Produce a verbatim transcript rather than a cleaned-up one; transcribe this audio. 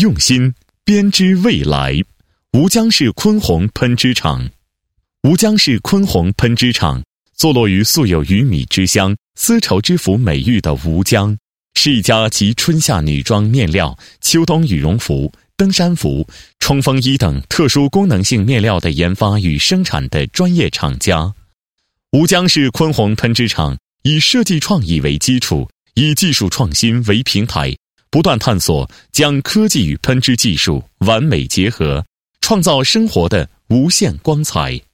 用心编织未来。吴江市昆红喷织厂。吴江市昆红喷织厂坐落于素有鱼米之乡、丝绸之府美誉的吴江，是一家集春夏女装面料、秋冬羽绒服、登山服、冲锋衣等特殊功能性面料的研发与生产的专业厂家。吴江市昆红喷织厂以设计创意为基础，以技术创新为平台，不断探索将科技与喷织技术完美结合，创造生活的无限光彩。